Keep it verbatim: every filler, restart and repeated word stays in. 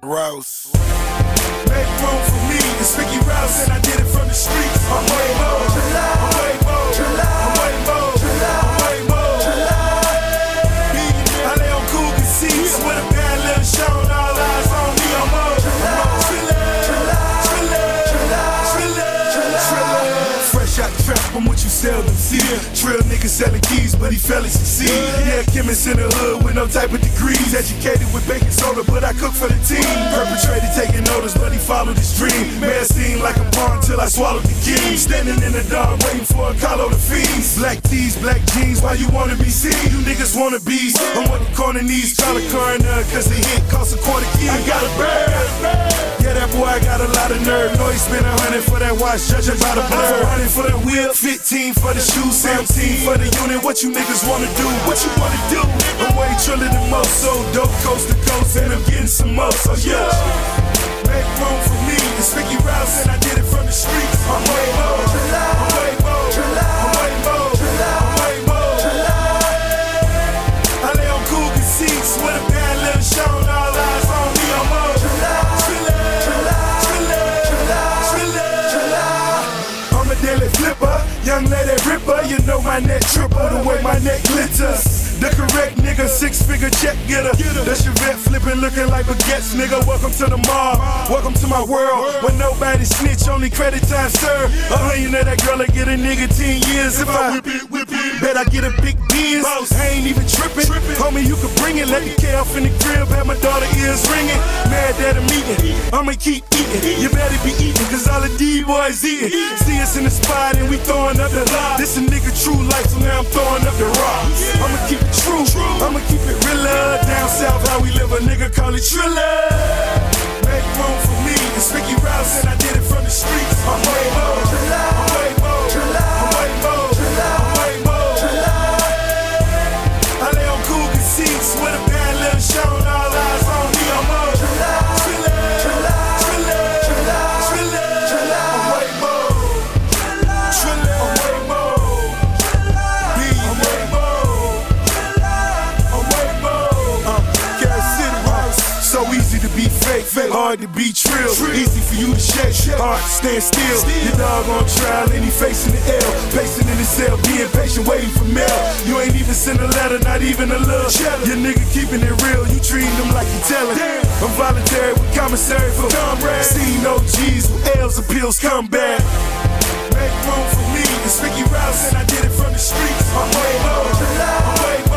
Rouse. Make room for me, it's Ricky Rouse, and I did it from the streets. I'm way more, I'm way more, I'm way more, I'm way more. I lay on Cougar seats with a bad little show, and all eyes on me. I'm more, fresh out the trap, I'm what you seldom see. Trill nigga selling keys, but he fairly succeed. Yeah, chemist in the hood with no type of degrees. Educated with baking soda, but I cook for the team. Perpetrator taking notice, but he followed his dream. Man seemed like a pawn till I swallowed the key. Standing in the dark, waiting for a call on the fiends. Black tees, black jeans, why you wanna be seen? You niggas wanna be. I'm what the corner needs. Try to coroner, cause the hit costs a quarter key. I got a bird. Yeah, that boy got a lot of nerve. Know he spent a hundred for that watch, judging by the blur. four hundred for the wheel, fifteen for the shoes, seventeen for the unit. What you niggas wanna do? What you wanna do? I'm way triller than most, so dope coast to coast, and I'm getting some more. So yeah, make room for me. It's Ricky Rouse, and I did it from the streets. I'm way more, I'm way more, I'm way more, I'm way more. I lay on Cougar seats with a bad little show, and all eyes on me. I'm more triller, triller, triller. I'm a daily flipper, young lady ripper. You know my neck tripper, the way my neck glitters. The correct nigga, six-figure check getter. The Chevette flipping, looking like baguettes, nigga. Welcome to the mob, welcome to my world, where nobody snitch, only credit time served. A hundred of that girl, I get a nigga ten years. If I whip it, whip it, bet I get a big Benz. I ain't even tripping, homie, you can bring it. Let the K off in the crib, have my daughter ears ringing. Mad that I'm eating, I'ma keep eating. You better be eating, cause all the D-boys eating. See us in the spot and we throwing up the lock. This a nigga true life, so now I'm throwing up the rock. I'ma keep it true, I'ma keep it realer. Down south, how we live, a nigga call it triller. Make room for me, it's Ricky Rouse, and I did it from the streets. I'm way more, I'm way more, I'm way more, I'm way more. I lay on Cougar seats with a bad little show, and all eyes on me. I'm more triller, triller, triller. I'm way more, triller, I'm way more. B, I'm way more. I'm way more. Uh, Gas City, uh, so easy to be fake, hard to be trill. Easy for you to shake, hard to stand still. Your dog on trial and he facing the L. Pacing in his cell, being patient, waiting for mail. You ain't even send a letter, not even a look. Your nigga keeping it real, you treating him like you tellin'. I'm voluntary with commissary for comrades. Seen O Gs with L's appeals come back. Make room for me, it's Ricky Rouse, and I did it from the streets. I'm way more, I'm way more.